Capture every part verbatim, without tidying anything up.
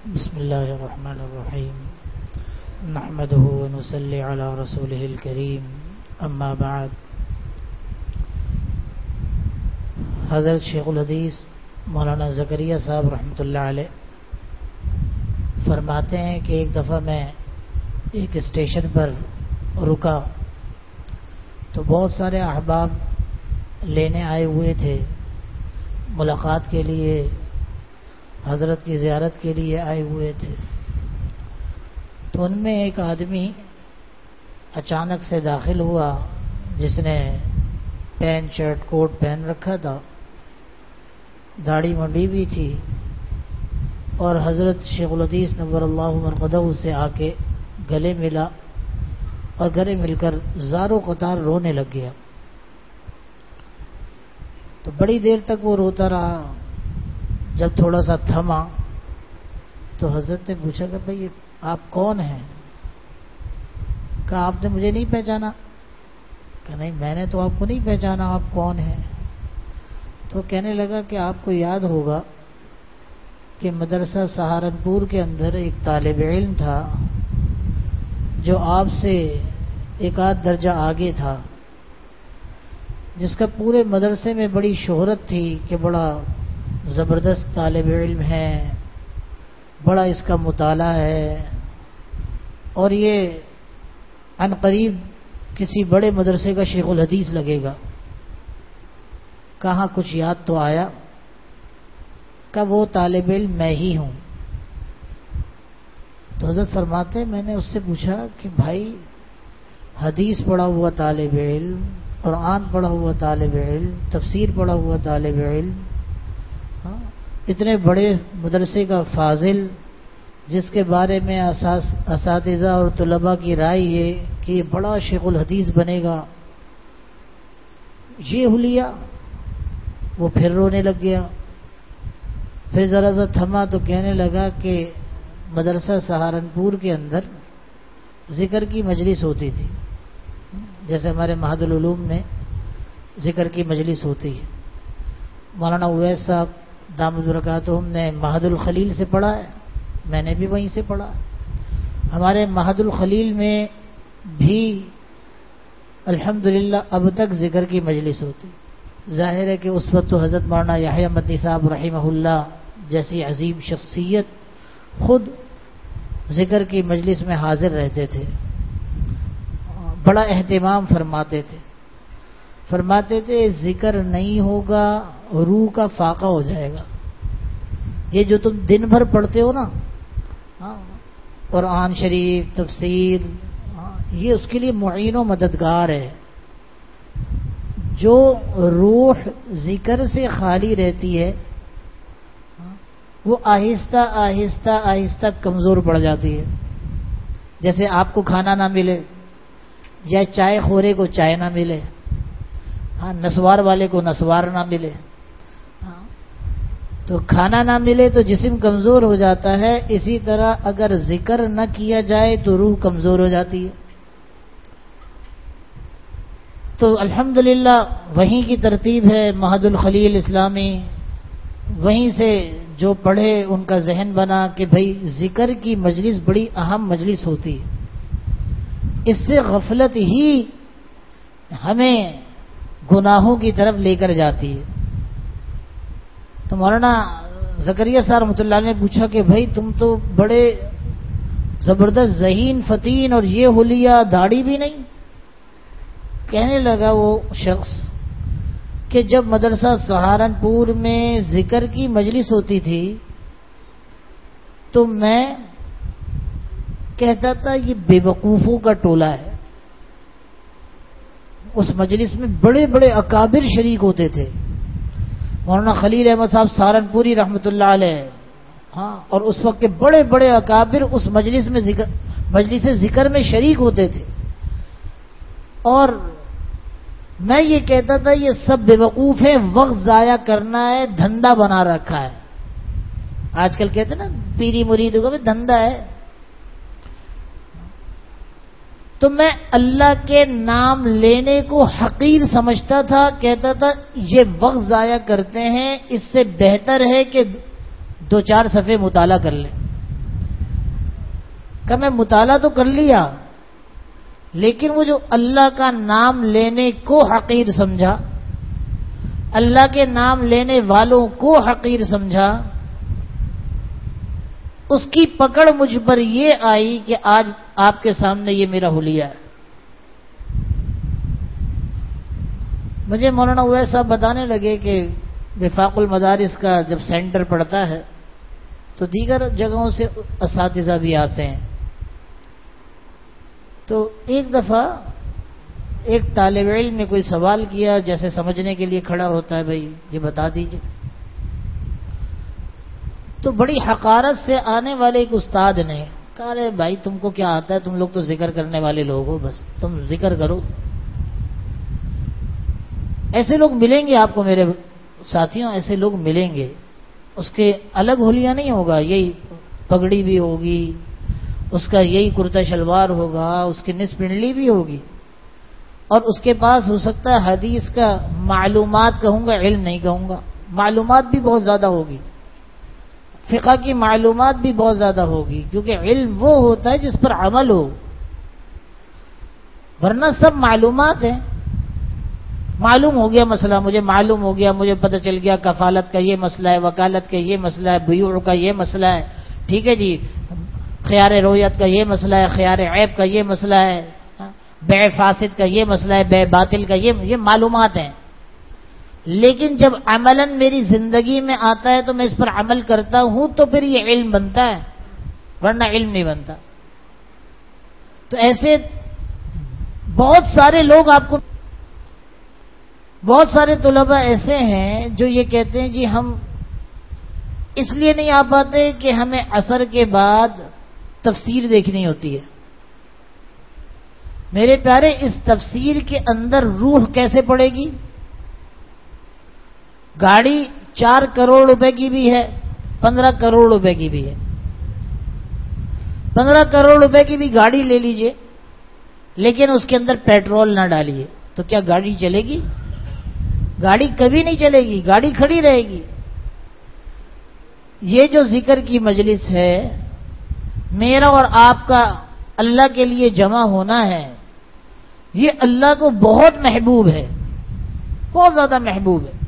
بسم اللہ الرحمن الرحیم نحمده ونصلی علی رسوله الکریم اما بعد. حضرت شیخ الحدیث مولانا زکریا صاحب رحمۃ اللہ علیہ فرماتے ہیں کہ ایک دفعہ میں ایک اسٹیشن پر رکا تو بہت سارے احباب لینے آئے ہوئے تھے، ملاقات کے لیے، حضرت کی زیارت کے لیے آئے ہوئے تھے. تو ان میں ایک آدمی اچانک سے داخل ہوا جس نے پینٹ شرٹ کوٹ پہن رکھا تھا، داڑھی منڈی ہوئی تھی، اور حضرت شیخ الحدیث نور اللہ مرقدہ سے آ کے گلے ملا اور گلے مل کر زار و قطار رونے لگ گیا. تو بڑی دیر تک وہ روتا رہا. جب تھوڑا سا تھما تو حضرت نے پوچھا کہ بھائی آپ کون ہیں؟ کہا آپ نے مجھے نہیں پہچانا؟ کہ نہیں میں نے تو آپ کو نہیں پہچانا، آپ کون ہیں؟ تو کہنے لگا کہ آپ کو یاد ہوگا کہ مدرسہ سہارنپور کے اندر ایک طالب علم تھا جو آپ سے ایک آدھ درجہ آگے تھا، جس کا پورے مدرسے میں بڑی شہرت تھی کہ بڑا زبردست طالب علم ہے، بڑا اس کا مطالعہ ہے، اور یہ عن قریب کسی بڑے مدرسے کا شیخ الحدیث لگے گا. کہاں کچھ یاد تو آیا کہ وہ طالب علم میں ہی ہوں. تو حضرت فرماتے میں نے اس سے پوچھا کہ بھائی حدیث پڑھا ہوا طالب علم، قرآن پڑھا ہوا طالب علم، تفسیر پڑھا ہوا طالب علم، ہاں اتنے بڑے مدرسے کا فاضل جس کے بارے میں اساتذہ اور طلباء کی رائے یہ کہ یہ بڑا شیخ الحدیث بنے گا، یہ حلیہ. وہ پھر رونے لگ گیا. پھر ذرا سا تھما تو کہنے لگا کہ مدرسہ سہارنپور کے اندر ذکر کی مجلس ہوتی تھی، جیسے ہمارے معہد العلوم میں ذکر کی مجلس ہوتی ہے. مولانا اویس صاحب دامت برکاتہم نے معہد الخلیل سے پڑھا ہے، میں نے بھی وہیں سے پڑھا. ہمارے معہد الخلیل میں بھی الحمدللہ اب تک ذکر کی مجلس ہوتی. ظاہر ہے کہ اس وقت تو حضرت مولانا یحییٰ مدنی صاحب رحمہ اللہ جیسی عظیم شخصیت خود ذکر کی مجلس میں حاضر رہتے تھے، بڑا اہتمام فرماتے تھے. فرماتے تھے ذکر نہیں ہوگا روح کا فاقہ ہو جائے گا. یہ جو تم دن بھر پڑھتے ہو نا، قرآن شریف، تفسیر، یہ اس کے لیے معین و مددگار ہے. جو روح ذکر سے خالی رہتی ہے وہ آہستہ آہستہ آہستہ کمزور پڑ جاتی ہے. جیسے آپ کو کھانا نہ ملے یا چائے خورے کو چائے نہ ملے، ہاں نسوار والے کو نسوار نہ ملے، ہاں تو کھانا نہ ملے تو جسم کمزور ہو جاتا ہے. اسی طرح اگر ذکر نہ کیا جائے تو روح کمزور ہو جاتی ہے. تو الحمدللہ وہیں کی ترتیب ہے معہد الخلیل اسلامی، وہیں سے جو پڑھے ان کا ذہن بنا کہ بھئی ذکر کی مجلس بڑی اہم مجلس ہوتی ہے. اس سے غفلت ہی ہمیں گناہوں کی طرف لے کر جاتی ہے. تو مولانا زکریا صاحب رحمۃ اللہ نے پوچھا کہ بھائی تم تو بڑے زبردست ذہین فتین اور یہ حلیہ، داڑھی بھی نہیں. کہنے لگا وہ شخص کہ جب مدرسہ سہارنپور میں ذکر کی مجلس ہوتی تھی تو میں کہتا تھا یہ بے وقوفوں کا ٹولہ ہے. اس مجلس میں بڑے بڑے اکابر شریک ہوتے تھے. مولانا خلیل احمد صاحب سہارنپوری رحمۃ اللہ علیہ، ہاں اور اس وقت کے بڑے بڑے اکابر اس مجلس میں ذکر مجلس ذکر میں شریک ہوتے تھے. اور میں یہ کہتا تھا یہ سب بے وقوف ہیں، وقت ضائع کرنا ہے، دھندا بنا رکھا ہے. آج کل کہتے ہیں نا پیری مریدوں کا بھی دھندا ہے. تو میں اللہ کے نام لینے کو حقیر سمجھتا تھا. کہتا تھا یہ وقت ضائع کرتے ہیں، اس سے بہتر ہے کہ دو چار صفحے مطالعہ کر لیں. کہ میں مطالعہ تو کر لیا لیکن وہ جو اللہ کا نام لینے کو حقیر سمجھا، اللہ کے نام لینے والوں کو حقیر سمجھا، اس کی پکڑ مجھ پر یہ آئی کہ آج آپ کے سامنے یہ میرا حلیہ ہے۔ مجھے مولانا اویس صاحب بتانے لگے کہ وفاق المدارس کا جب سینٹر پڑتا ہے تو دیگر جگہوں سے اساتذہ بھی آتے ہیں، تو ایک دفعہ ایک طالب علم نے کوئی سوال کیا، جیسے سمجھنے کے لیے کھڑا ہوتا ہے، بھائی یہ بتا دیجئے، تو بڑی حقارت سے آنے والے ایک استاد نے کہا، ارے بھائی تم کو کیا آتا ہے، تم لوگ تو ذکر کرنے والے لوگ ہو، بس تم ذکر کرو۔ ایسے لوگ ملیں گے آپ کو میرے ساتھیوں، ایسے لوگ ملیں گے، اس کے الگ حلیہ نہیں ہوگا، یہی پگڑی بھی ہوگی، اس کا یہی کرتا شلوار ہوگا، اس کی نصف پنڈلی بھی ہوگی، اور اس کے پاس ہو سکتا ہے حدیث کا معلومات کہوں گا، علم نہیں کہوں گا، معلومات بھی بہت زیادہ ہوگی، فقہ کی معلومات بھی بہت زیادہ ہوگی، کیونکہ علم وہ ہوتا ہے جس پر عمل ہو، ورنہ سب معلومات ہیں۔ معلوم ہو گیا مسئلہ، مجھے معلوم ہو گیا، مجھے پتہ چل گیا کفالت کا یہ مسئلہ ہے، وکالت کا یہ مسئلہ ہے، بیوع کا یہ مسئلہ ہے، ٹھیک ہے جی، خیار رویت کا یہ مسئلہ ہے، خیار عیب کا یہ مسئلہ ہے، بیع فاسد کا یہ مسئلہ ہے، بیع باطل کا یہ یہ معلومات ہیں، لیکن جب عملاً میری زندگی میں آتا ہے تو میں اس پر عمل کرتا ہوں تو پھر یہ علم بنتا ہے، ورنہ علم نہیں بنتا۔ تو ایسے بہت سارے لوگ آپ کو، بہت سارے طلباء ایسے ہیں جو یہ کہتے ہیں جی ہم اس لیے نہیں آ پاتے کہ ہمیں عصر کے بعد تفسیر دیکھنی ہوتی ہے۔ میرے پیارے، اس تفسیر کے اندر روح کیسے پڑے گی؟ گاڑی چار کروڑ روپے کی بھی ہے، پندرہ کروڑ روپے کی بھی ہے، پندرہ کروڑ روپے کی بھی گاڑی لے لیجئے، لیکن اس کے اندر پیٹرول نہ ڈالیے تو کیا گاڑی چلے گی؟ گاڑی کبھی نہیں چلے گی، گاڑی کھڑی رہے گی۔ یہ جو ذکر کی مجلس ہے، میرا اور آپ کا اللہ کے لیے جمع ہونا ہے، یہ اللہ کو بہت محبوب ہے، بہت زیادہ محبوب ہے،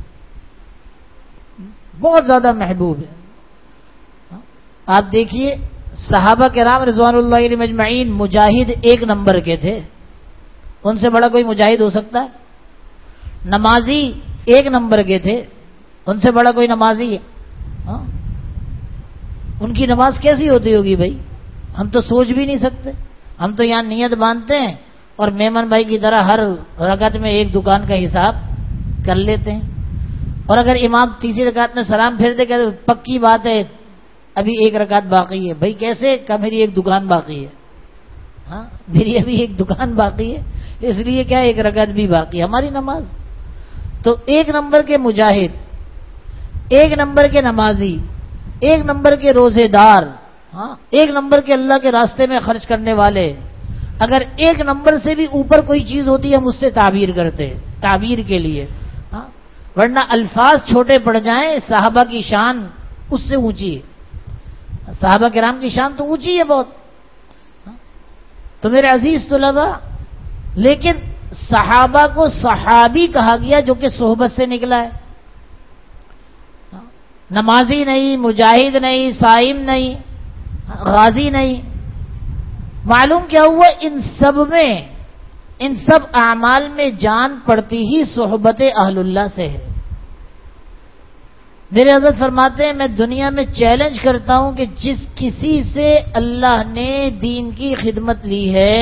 بہت زیادہ محبوب ہے۔ آپ دیکھیے صحابہ کرام رضوان اللہ علیہم اجمعین مجاہد ایک نمبر کے تھے، ان سے بڑا کوئی مجاہد ہو سکتا ہے؟ نمازی ایک نمبر کے تھے، ان سے بڑا کوئی نمازی ہے؟ ہاں؟ ان کی نماز کیسی ہوتی ہوگی بھائی؟ ہم تو سوچ بھی نہیں سکتے۔ ہم تو یہاں نیت باندھتے ہیں اور میمن بھائی کی طرح ہر رکعت میں ایک دکان کا حساب کر لیتے ہیں، اور اگر امام تیسری رکعت میں سلام پھیرتے کہتے پکی بات ہے ابھی ایک رکعت باقی ہے۔ بھائی کیسے؟ کہ میری ایک دکان باقی ہے، ہاں میری ابھی ایک دکان باقی ہے، اس لیے کیا ایک رکعت بھی باقی ہے ہماری نماز۔ تو ایک نمبر کے مجاہد، ایک نمبر کے نمازی، ایک نمبر کے روزے دار، ہاں ایک نمبر کے اللہ کے راستے میں خرچ کرنے والے، اگر ایک نمبر سے بھی اوپر کوئی چیز ہوتی ہے ہم اس سے تعبیر کرتے، تعبیر کے لیے، ہاں ورنہ الفاظ چھوٹے پڑ جائیں، صحابہ کی شان اس سے اونچی ہے، صحابہ کرام کی شان تو اونچی ہے بہت۔ تو میرے عزیز طلباء، لیکن صحابہ کو صحابی کہا گیا جو کہ صحبت سے نکلا ہے، نمازی نہیں، مجاہد نہیں، صائم نہیں، غازی نہیں۔ معلوم کیا ہوا؟ ان سب میں، ان سب اعمال میں جان پڑتی ہی صحبت اہل اللہ سے ہے۔ میرے حضرت فرماتے ہیں میں دنیا میں چیلنج کرتا ہوں کہ جس کسی سے اللہ نے دین کی خدمت لی ہے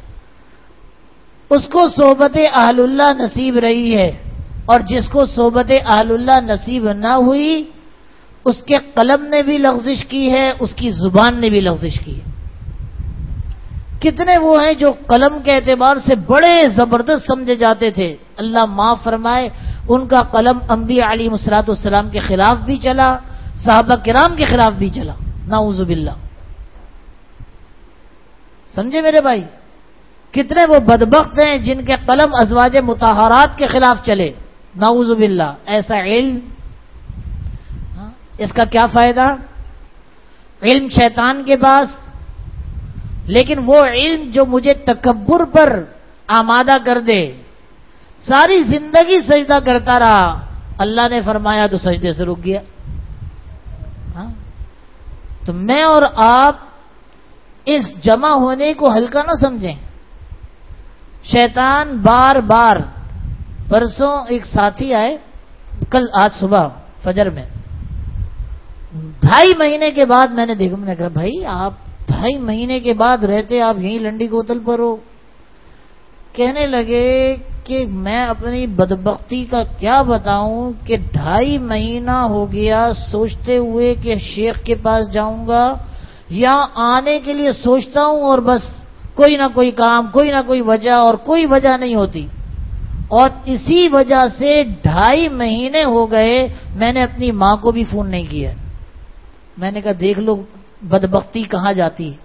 اس کو صحبت اہل اللہ نصیب رہی ہے، اور جس کو صحبت اہل اللہ نصیب نہ ہوئی اس کے قلم نے بھی لغزش کی ہے، اس کی زبان نے بھی لغزش کی ہے۔ کتنے وہ ہیں جو قلم کے اعتبار سے بڑے زبردست سمجھے جاتے تھے، اللہ معاف فرمائے ان کا قلم انبیاء علیہ الصلوۃ والسلام کے خلاف بھی چلا، صحابہ کرام کے خلاف بھی چلا، نعوذ باللہ۔ سمجھے میرے بھائی؟ کتنے وہ بدبخت ہیں جن کے قلم ازواج مطہرات کے خلاف چلے، نعوذ باللہ۔ ایسا علم، اس کا کیا فائدہ؟ علم شیطان کے پاس، لیکن وہ علم جو مجھے تکبر پر آمادہ کر دے، ساری زندگی سجدہ کرتا رہا، اللہ نے فرمایا تو سجدے سے رک گیا. ہاں تو میں اور آپ اس جمع ہونے کو ہلکا نہ سمجھیں. شیطان بار بار، پرسوں ایک ساتھی آئے، کل آج صبح فجر میں، ڈھائی مہینے کے بعد میں نے دیکھا، میں نے کہا بھائی آپ ڈھائی مہینے کے بعد رہتے آپ یہیں لنڈی کوتل پر ہو. کہنے لگے کہ میں اپنی بدبختی کا کیا بتاؤں کہ ڈھائی مہینہ ہو گیا سوچتے ہوئے کہ شیخ کے پاس جاؤں گا، یا آنے کے لیے سوچتا ہوں اور بس کوئی نہ کوئی کام، کوئی نہ کوئی وجہ، اور کوئی وجہ نہیں ہوتی. اور اسی وجہ سے ڈھائی مہینے ہو گئے میں نے اپنی ماں کو بھی فون نہیں کیا. میں نے کہا دیکھ لو بدبختی کہاں جاتی ہے،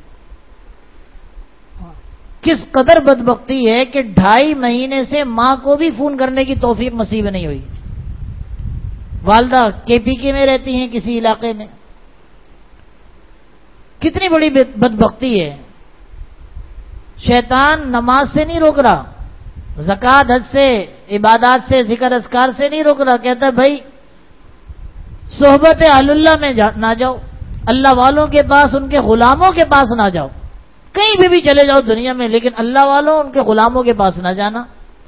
کس قدر بدبختی ہے کہ ڈھائی مہینے سے ماں کو بھی فون کرنے کی توفیق نصیب نہیں ہوئی. والدہ کے پی کے میں رہتی ہیں کسی علاقے میں. کتنی بڑی بدبختی ہے. شیطان نماز سے نہیں روک رہا، زکوٰۃ، حج سے، عبادات سے، ذکر اذکار سے نہیں روک رہا. کہتا ہے بھائی صحبت اہل اللہ میں نہ جاؤ، اللہ والوں کے پاس، ان کے غلاموں کے پاس نہ جاؤ. کہیں بھی بھی چلے جاؤ دنیا میں، لیکن اللہ والوں، ان کے غلاموں کے پاس نہ جانا.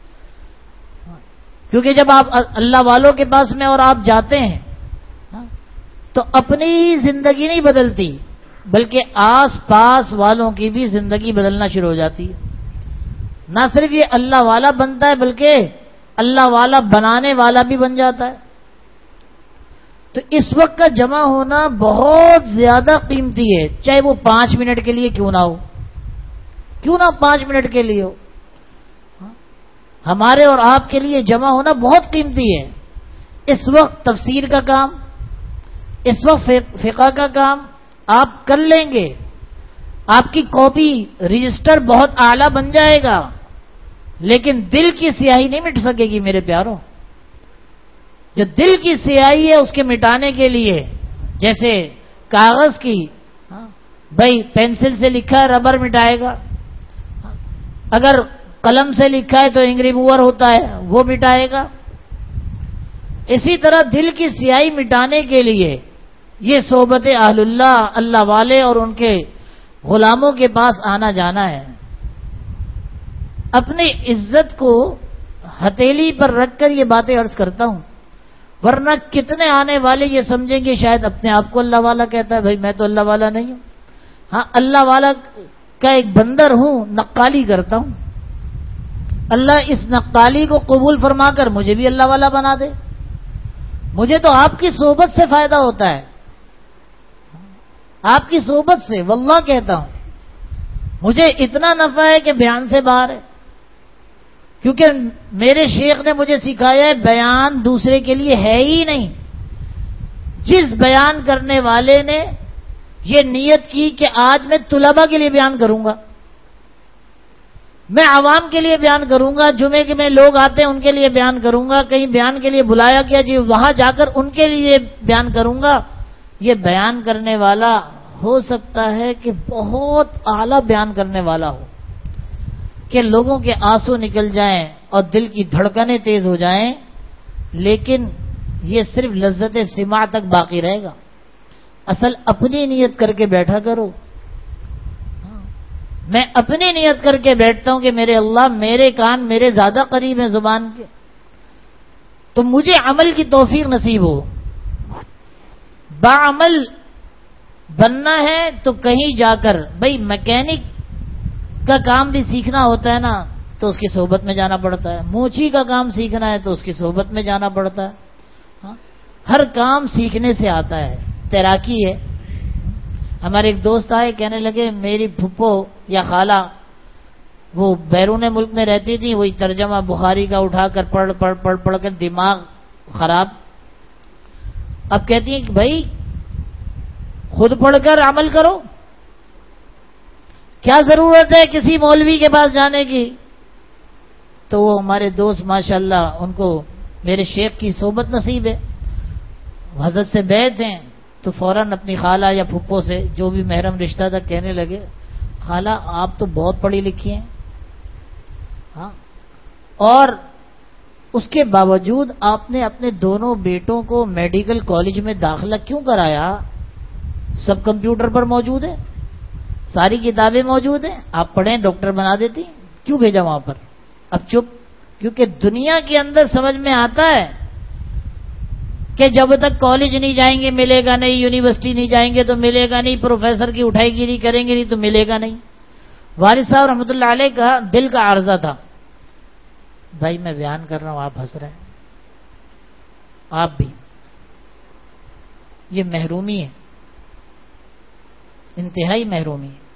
کیونکہ جب آپ اللہ والوں کے پاس میں اور آپ جاتے ہیں تو اپنی زندگی نہیں بدلتی، بلکہ آس پاس والوں کی بھی زندگی بدلنا شروع ہو جاتی ہے. نہ صرف یہ اللہ والا بنتا ہے بلکہ اللہ والا بنانے والا بھی بن جاتا ہے. تو اس وقت کا جمع ہونا بہت زیادہ قیمتی ہے، چاہے وہ پانچ منٹ کے لیے کیوں نہ ہو، کیوں نہ پانچ منٹ کے لیے ہو. ہمارے اور آپ کے لیے جمع ہونا بہت قیمتی ہے. اس وقت تفسیر کا کام، اس وقت فقہ کا کام آپ کر لیں گے، آپ کی کاپی رجسٹر بہت اعلیٰ بن جائے گا، لیکن دل کی سیاہی نہیں مٹ سکے گی میرے پیاروں. جو دل کی سیاہی ہے اس کے مٹانے کے لیے، جیسے کاغذ کی، بھائی پینسل سے لکھا ہے ربر مٹائے گا، اگر قلم سے لکھا ہے تو انک ریموور ہوتا ہے وہ مٹائے گا. اسی طرح دل کی سیاہی مٹانے کے لیے یہ صحبت اہل اللہ، اللہ والے اور ان کے غلاموں کے پاس آنا جانا ہے. اپنی عزت کو ہتھیلی پر رکھ کر یہ باتیں عرض کرتا ہوں، ورنہ کتنے آنے والے یہ سمجھیں گے شاید اپنے آپ کو اللہ والا کہتا ہے. بھائی میں تو اللہ والا نہیں ہوں، ہاں اللہ والا کا ایک بندر ہوں، نقالی کرتا ہوں. اللہ اس نقالی کو قبول فرما کر مجھے بھی اللہ والا بنا دے. مجھے تو آپ کی صحبت سے فائدہ ہوتا ہے، آپ کی صحبت سے، واللہ کہتا ہوں. مجھے اتنا نفع ہے کہ بیان سے باہر ہے، کیونکہ میرے شیخ نے مجھے سکھایا ہے بیان دوسرے کے لیے ہے ہی نہیں. جس بیان کرنے والے نے یہ نیت کی کہ آج میں طلباء کے لیے بیان کروں گا، میں عوام کے لیے بیان کروں گا، جمعے کے میں لوگ آتے ہیں ان کے لیے بیان کروں گا، کہیں بیان کے لیے بلایا گیا جی وہاں جا کر ان کے لیے بیان کروں گا، یہ بیان کرنے والا ہو سکتا ہے کہ بہت اعلیٰ بیان کرنے والا ہو کہ لوگوں کے آنسو نکل جائیں اور دل کی دھڑکنیں تیز ہو جائیں، لیکن یہ صرف لذت سماع تک باقی رہے گا. اصل اپنی نیت کر کے بیٹھا کرو. میں اپنی نیت کر کے بیٹھتا ہوں کہ میرے اللہ میرے کان میرے زیادہ قریب ہیں زبان کے، تو مجھے عمل کی توفیق نصیب ہو. باعمل بننا ہے تو کہیں جا کر، بھائی میکینک کا کام بھی سیکھنا ہوتا ہے نا تو اس کی صحبت میں جانا پڑتا ہے، موچی کا کام سیکھنا ہے تو اس کی صحبت میں جانا پڑتا ہے. ہاں ہر کام سیکھنے سے آتا ہے. تیراکی ہے، ہمارے ایک دوست آئے کہنے لگے میری پھپھو یا خالہ وہ بیرون ملک میں رہتی تھی، وہی ترجمہ بخاری کا اٹھا کر پڑھ پڑھ پڑھ پڑھ کر دماغ خراب. اب کہتی ہیں کہ بھائی خود پڑھ کر عمل کرو، کیا ضرورت ہے کسی مولوی کے پاس جانے کی. تو وہ ہمارے دوست ماشاءاللہ ان کو میرے شیخ کی صحبت نصیب ہے، حضرت سے بیعت ہیں، تو فوراً اپنی خالہ یا پھپھو سے جو بھی محرم رشتہ تھا کہنے لگے خالہ آپ تو بہت پڑھی لکھی ہیں، ہاں، اور اس کے باوجود آپ نے اپنے دونوں بیٹوں کو میڈیکل کالج میں داخلہ کیوں کرایا؟ سب کمپیوٹر پر موجود ہے، ساری کتابیں موجود ہیں، آپ پڑھیں ڈاکٹر بنا دیتی، کیوں بھیجا وہاں پر؟ اب چپ، کیونکہ دنیا کے اندر سمجھ میں آتا ہے کہ جب تک کالج نہیں جائیں گے ملے گا نہیں، یونیورسٹی نہیں جائیں گے تو ملے گا نہیں، پروفیسر کی اٹھائی گیری کریں گے نہیں تو ملے گا نہیں۔ والد صاحب رحمۃ اللہ علیہ کا دل کا عارضہ تھا، بھائی میں بیان کر رہا ہوں آپ ہنس رہے ہیں، آپ بھی، یہ محرومی ہے، انتہائی محرومی ہے۔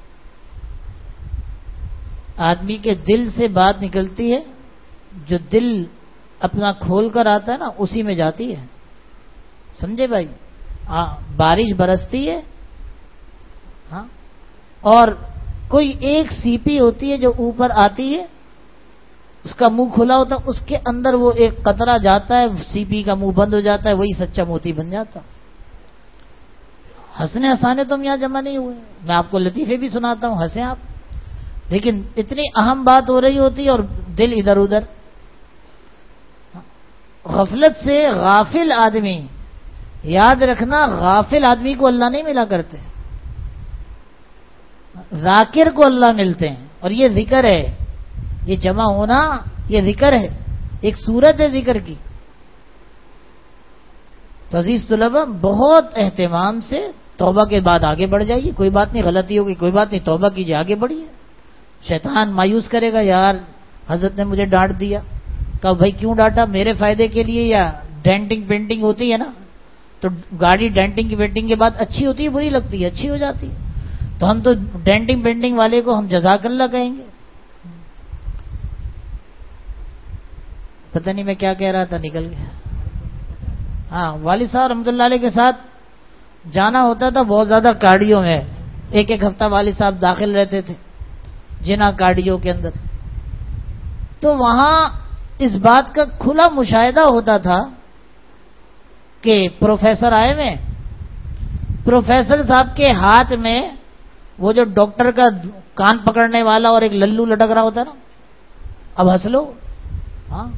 آدمی کے دل سے بات نکلتی ہے، جو دل اپنا کھول کر آتا ہے نا اسی میں جاتی ہے، سمجھے بھائی؟ بارش برستی ہے، ہاں، اور کوئی ایک سیپی ہوتی ہے جو اوپر آتی ہے، اس کا منہ کھلا ہوتا ہے، اس کے اندر وہ ایک قطرہ جاتا ہے، سیپی کا منہ بند ہو جاتا ہے، وہی سچا موتی بن جاتا۔ ہنسنے ہنسانے تو ہم یہاں جمع نہیں ہوئے، میں آپ کو لطیفے بھی سناتا ہوں، ہنسیں آپ، لیکن اتنی اہم بات ہو رہی ہوتی ہے اور دل ادھر ادھر۔ غفلت سے غافل آدمی، یاد رکھنا غافل آدمی کو اللہ نہیں ملا کرتے، ذاکر کو اللہ ملتے ہیں، اور یہ ذکر ہے، یہ جمع ہونا یہ ذکر ہے، ایک صورت ہے ذکر کی۔ تو عزیز طلبہ بہت اہتمام سے توبہ کے بعد آگے بڑھ جائیے، کوئی بات نہیں، غلطی ہوگی کوئی بات نہیں، توبہ کیجیے، آگے بڑھیے۔ شیطان مایوس کرے گا، یار حضرت نے مجھے ڈانٹ دیا، کہا بھائی کیوں ڈانٹا؟ میرے فائدے کے لیے، یا ڈینٹنگ پینٹنگ ہوتی ہے نا، تو گاڑی ڈینٹنگ پینٹنگ کے بعد اچھی ہوتی ہے بری لگتی ہے؟ اچھی ہو جاتی ہے، تو ہم تو ڈینٹنگ پینٹنگ والے کو ہم جزاک اللہ کہیں گے۔ پتہ نہیں میں کیا کہہ رہا تھا، نکل گیا۔ ہاں، والد صاحب رحمۃ اللہ علیہ کے ساتھ جانا ہوتا تھا بہت زیادہ کاڑیوں میں، ایک ایک ہفتہ والد صاحب داخل رہتے تھے جنا کاڑیوں کے اندر، تو وہاں اس بات کا کھلا مشاہدہ ہوتا تھا کہ پروفیسر آئے ہوئے، پروفیسر صاحب کے ہاتھ میں وہ جو ڈاکٹر کا کان پکڑنے والا اور ایک للو لٹک رہا ہوتا ہے نا، اب ہنس لو، ہاں،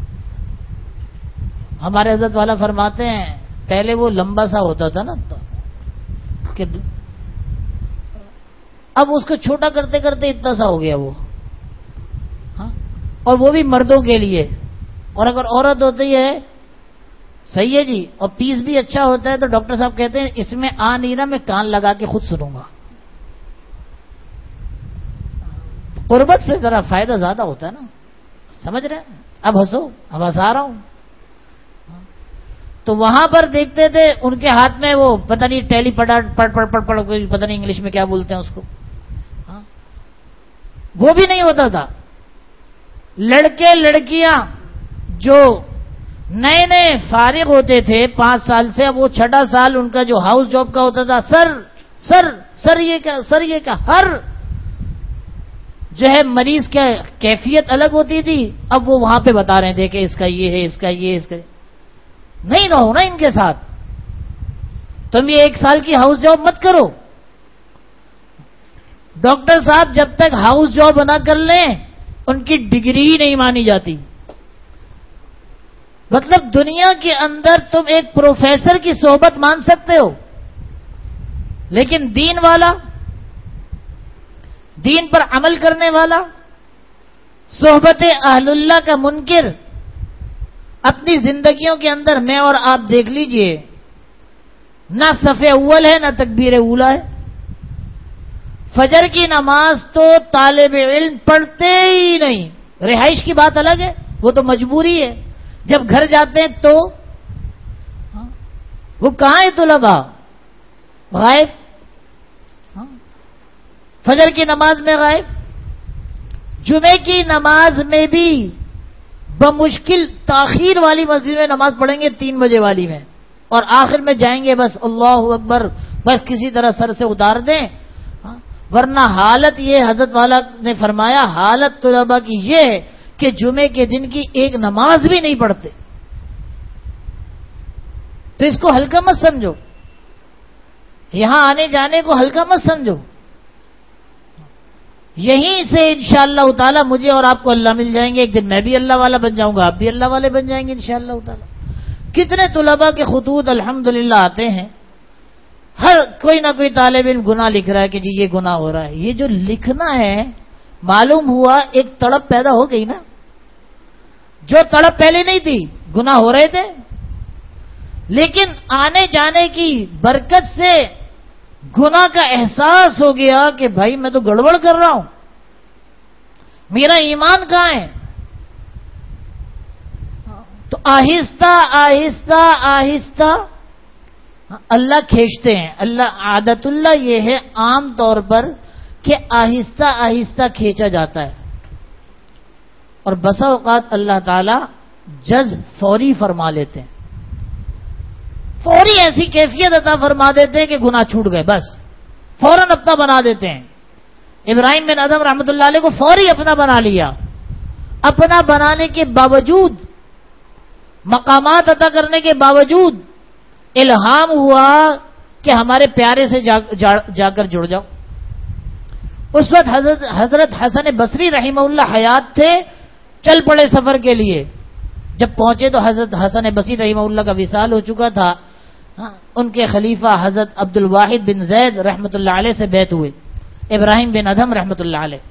ہمارے حضرت والا فرماتے ہیں پہلے وہ لمبا سا ہوتا تھا نا، کہ اب اس کو چھوٹا کرتے کرتے اتنا سا ہو گیا وہ، ہاں، اور وہ بھی مردوں کے لیے، اور اگر عورت ہوتی ہے صحیح ہے جی، اور پیس بھی اچھا ہوتا ہے تو ڈاکٹر صاحب کہتے ہیں اس میں آ نہیں رہا، میں کان لگا کے خود سنوں گا۔ قربت سے ذرا فائدہ زیادہ ہوتا ہے نا، سمجھ رہے ہیں؟ اب ہنسو، اب ہنسا رہا ہوں۔ تو وہاں پر دیکھتے تھے ان کے ہاتھ میں وہ پتہ نہیں ٹیلی پڑ پڑ پڑ پڑ پڑ پتہ نہیں انگلش میں کیا بولتے ہیں اس کو، ہاں، وہ بھی نہیں ہوتا تھا۔ لڑکے لڑکیاں جو نئے نئے فارغ ہوتے تھے پانچ سال سے، اب وہ چھٹا سال ان کا جو ہاؤس جاب کا ہوتا تھا، سر سر سر یہ کیا، سر یہ کیا، ہر جو ہے مریض کی کیفیت الگ ہوتی تھی، اب وہ وہاں پہ بتا رہے تھے کہ اس کا یہ ہے، اس کا یہ، اس کا نہیں رہو نا ان کے ساتھ، تم یہ ایک سال کی ہاؤس جاب مت کرو۔ ڈاکٹر صاحب جب تک ہاؤس جاب نہ کر لیں ان کی ڈگری ہی نہیں مانی جاتی۔ مطلب دنیا کے اندر تم ایک پروفیسر کی صحبت مان سکتے ہو، لیکن دین والا، دین پر عمل کرنے والا، صحبت اہل اللہ کا منکر، اپنی زندگیوں کے اندر میں اور آپ دیکھ لیجئے، نہ صف اول ہے نہ تکبیر اولا ہے۔ فجر کی نماز تو طالب علم پڑھتے ہی نہیں، رہائش کی بات الگ ہے، وہ تو مجبوری ہے، جب گھر جاتے ہیں تو وہ کہاں ہے طلبا؟ غائب، فجر کی نماز میں غائب، جمعے کی نماز میں بھی بمشکل تاخیر والی مسجد میں نماز پڑھیں گے، تین بجے والی میں، اور آخر میں جائیں گے بس اللہ اکبر، بس کسی طرح سر سے اتار دیں، ورنہ حالت یہ حضرت والا نے فرمایا، حالت طلبا کی یہ ہے کہ جمعے کے دن کی ایک نماز بھی نہیں پڑھتے۔ تو اس کو ہلکا مت سمجھو، یہاں آنے جانے کو ہلکا مت سمجھو، یہیں سے انشاءاللہ تعالی مجھے اور آپ کو اللہ مل جائیں گے. ایک دن میں بھی اللہ والا بن جاؤں گا, آپ بھی اللہ والے بن جائیں گے انشاءاللہ تعالی. کتنے طلباء کے خطوط الحمدللہ آتے ہیں, ہر کوئی نہ کوئی طالب علم گناہ لکھ رہا ہے کہ جی یہ گناہ ہو رہا ہے. یہ جو لکھنا ہے معلوم ہوا ایک تڑپ پیدا ہو گئی نا, جو تڑپ پہلے نہیں تھی, گناہ ہو رہے تھے, لیکن آنے جانے کی برکت سے گناہ کا احساس ہو گیا کہ بھائی میں تو گڑبڑ کر رہا ہوں, میرا ایمان کہاں ہے. تو آہستہ آہستہ آہستہ اللہ کھینچتے ہیں. اللہ عادت اللہ یہ ہے عام طور پر کہ آہستہ آہستہ کھینچا جاتا ہے, اور بسا اوقات اللہ تعالی جذب فوری فرما لیتے ہیں, فوری ایسی کیفیت عطا فرما دیتے ہیں کہ گناہ چھوٹ گئے, بس فوراً اپنا بنا دیتے ہیں. ابراہیم بن ادم رحمۃ اللہ علیہ کو فوری اپنا بنا لیا. اپنا بنانے کے باوجود, مقامات عطا کرنے کے باوجود الہام ہوا کہ ہمارے پیارے سے جا, جا, جا کر جڑ جاؤ. اس وقت حضرت حضرت حسن بصری رحمہ اللہ حیات تھے, چل پڑے سفر کے لیے. جب پہنچے تو حضرت حسن بصری رحمہ اللہ کا وصال ہو چکا تھا. ان کے خلیفہ حضرت عبد الواحد بن زید رحمۃ اللہ علیہ سے بیعت ہوئے, ابراہیم بن ادھم رحمۃ اللہ علیہ.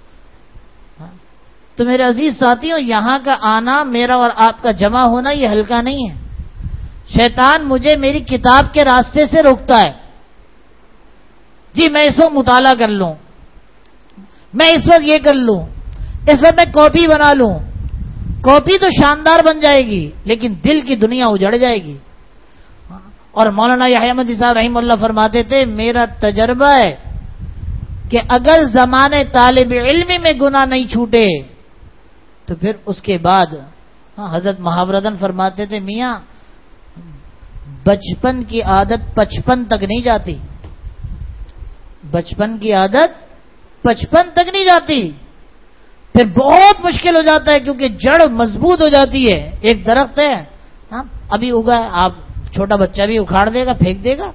تو میرے عزیز ساتھیوں, یہاں کا آنا, میرا اور آپ کا جمع ہونا, یہ ہلکا نہیں ہے. شیطان مجھے میری کتاب کے راستے سے روکتا ہے. جی میں اس وقت مطالعہ کر لوں, میں اس وقت یہ کر لوں, اس وقت میں کاپی بنا لوں. کاپی تو شاندار بن جائے گی, لیکن دل کی دنیا اجڑ جائے گی. اور مولانا یحییٰ احمدی صاحب رحمہ اللہ فرماتے تھے, میرا تجربہ ہے کہ اگر زمانے طالب علم میں گناہ نہیں چھوٹے تو پھر اس کے بعد, ہاں حضرت محاورتن فرماتے تھے, میاں بچپن کی عادت پچپن تک نہیں جاتی, بچپن کی عادت پچپن تک نہیں جاتی, پھر بہت مشکل ہو جاتا ہے, کیونکہ جڑ مضبوط ہو جاتی ہے. ایک درخت ہے, ہاں ابھی اگا ہے, آپ چھوٹا بچہ بھی اکھاڑ دے گا, پھینک دے گا.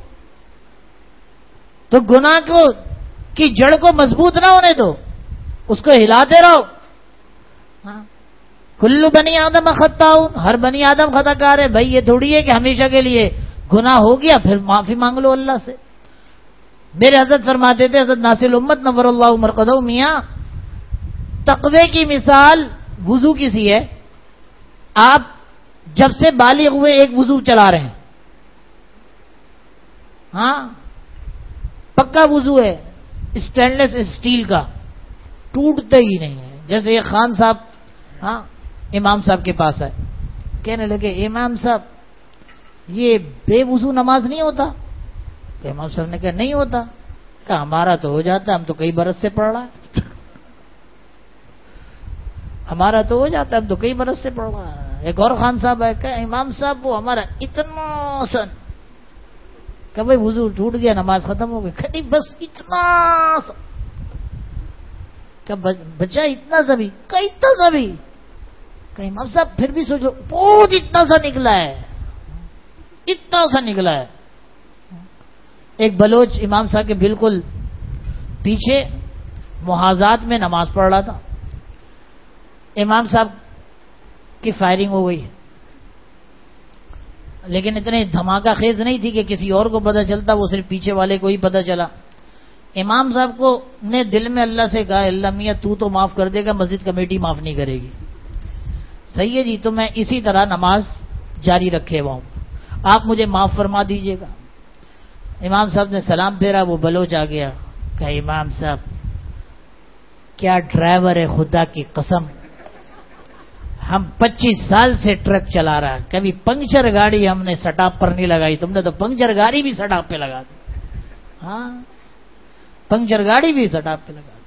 تو گناہ کو کی جڑ کو مضبوط نہ ہونے دو, اس کو ہلاتے رہو. ہاں کلو بنی آدم خطاؤن, ہر بنی آدم خطا کار ہے. بھائی یہ تھوڑی ہے کہ ہمیشہ کے لیے گناہ ہو گیا پھر معافی مانگ لو اللہ سے. میرے حضرت فرماتے تھے, حضرت ناصر الامت نور اللہ مرقدہ, میاں تقوی کی مثال وضو کی سی ہے. آپ جب سے بالغ ہوئے ایک وضو چلا رہے ہیں, ہاں پکا وضو ہے, اسٹین لیس اسٹیل کا, ٹوٹتے ہی نہیں ہے. جیسے یہ خان صاحب ہاں امام صاحب کے پاس ہے, کہنے لگے امام صاحب یہ بے وضو نماز نہیں ہوتا؟ کہ امام صاحب نے کہا نہیں ہوتا. کہا ہمارا تو ہو جاتا ہے, ہم تو کئی برس سے پڑھ رہا ہے. ہمارا تو ہو جاتا ہے, ہم تو کئی برس سے پڑھ رہا ہے. ایک اور خان صاحب ہے, کہ امام صاحب وہ ہمارا اتنا سن, کہ بھائی وضو ٹوٹ گیا, نماز ختم ہو گئی, کہیں بس اتنا سا, کہ بچہ اتنا سا بھی, کہ اتنا سا بھی, کہ امام صاحب پھر بھی سوچو بہت اتنا سا نکلا ہے, اتنا سا نکلا ہے. ایک بلوچ امام صاحب کے بالکل پیچھے محاذات میں نماز پڑھ رہا تھا. امام صاحب کی فائرنگ ہو گئی, لیکن اتنے دھماکہ خیز نہیں تھی کہ کسی اور کو پتہ چلتا, وہ صرف پیچھے والے کو ہی پتہ چلا. امام صاحب کو نے دل میں اللہ سے کہا, اللہ میاں تو تو معاف کر دے گا, مسجد کمیٹی معاف نہیں کرے گی. صحیح ہے جی, تو میں اسی طرح نماز جاری رکھے ہوا ہوں, آپ مجھے معاف فرما دیجئے گا. امام صاحب نے سلام پھیرا, وہ بلوچ آ گیا, کہا امام صاحب کیا ڈرائیور ہے, خدا کی قسم ہم پچیس سال سے ٹرک چلا رہا ہے, کبھی پنکچر گاڑی ہم نے سٹاپ پر نہیں لگائی, تم نے تو پنکچر گاڑی بھی سٹاپ پہ لگا دی. ہاں پنکچر گاڑی بھی سٹاپ پہ لگا دی.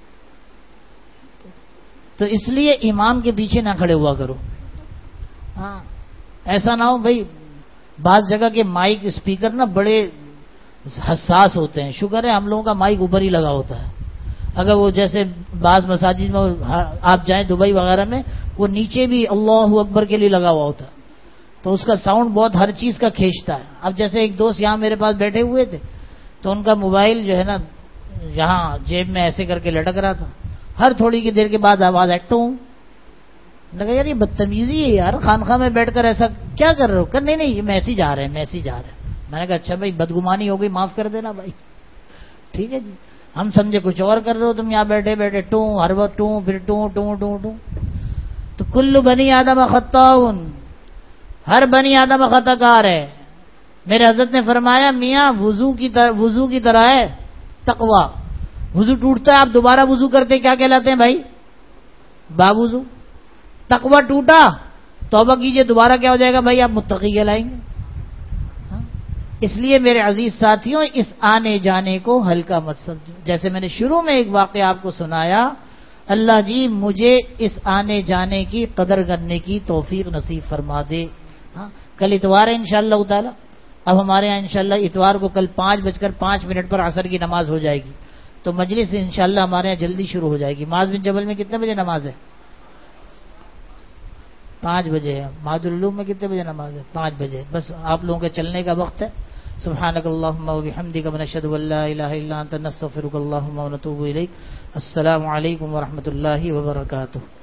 تو اس لیے امام کے پیچھے نہ کھڑے ہوا کرو. ہاں ایسا نہ ہو بھائی, بعض جگہ کے مائک اسپیکر نا بڑے حساس ہوتے ہیں. شکر ہے ہم لوگوں کا مائک اوپر ہی لگا ہوتا ہے. اگر وہ جیسے بعض مساجد میں آپ جائیں دبئی وغیرہ میں, وہ نیچے بھی اللہ اکبر کے لیے لگا ہوا ہوتا ہے, تو اس کا ساؤنڈ بہت ہر چیز کا کھینچتا ہے. اب جیسے ایک دوست یہاں میرے پاس بیٹھے ہوئے تھے, تو ان کا موبائل جو ہے نا یہاں جیب میں ایسے کر کے لٹک رہا تھا, ہر تھوڑی کی دیر کے بعد آواز ہے ٹوں. میں نے کہا یار یہ بدتمیزی ہے یار, خانقاہ میں بیٹھ کر ایسا کیا کر رہے ہو؟ کہ نہیں نہیں یہ میسج آ رہے ہیں میسج آ رہے ہیں. میں نے کہا اچھا بھائی بدگمانی ہو گئی, معاف کر دینا بھائی, ٹھیک ہے جی. ہم سمجھے کچھ اور کر رہے ہو تم یہاں بیٹھے بیٹھے ٹوں, ہر وقت ٹوں, پھر ٹوں ٹوں ٹوں ٹوں. تو کل بنی آدم خطاؤن, ہر بنی آدم خطا کار ہے. میرے حضرت نے فرمایا میاں وضو کی طرح وضو کی طرح ہے تقویٰ. وضو ٹوٹتا ہے, آپ دوبارہ وضو کرتے کیا کہلاتے ہیں بھائی؟ با وضو. تقویٰ ٹوٹا, توبہ کیجئے, دوبارہ کیا ہو جائے گا بھائی؟ آپ متقی کہلائیں گے. ہاں؟ اس لیے میرے عزیز ساتھیوں, اس آنے جانے کو ہلکا مت سمجھو. جیسے میں نے شروع میں ایک واقعہ آپ کو سنایا, اللہ جی مجھے اس آنے جانے کی قدر کرنے کی توفیق نصیب فرما دے. ہاں کل اتوار ہے انشاءاللہ تعالی. اب ہمارے یہاں انشاءاللہ اتوار کو کل پانچ بج کر پانچ منٹ پر عصر کی نماز ہو جائے گی, تو مجلس انشاءاللہ ہمارے یہاں جلدی شروع ہو جائے گی. معاذ بن جبل میں کتنے بجے نماز ہے؟ پانچ بجے ہے. مادر العلوم میں کتنے بجے نماز ہے؟ پانچ بجے. بس آپ لوگوں کے چلنے کا وقت ہے. سبحانک اللہم و بحمدک ونشہد ان لا الہ الا انت نستغفرک اللہم و نتوب الیک. السلام علیکم ورحمۃ اللہ وبرکاتہ.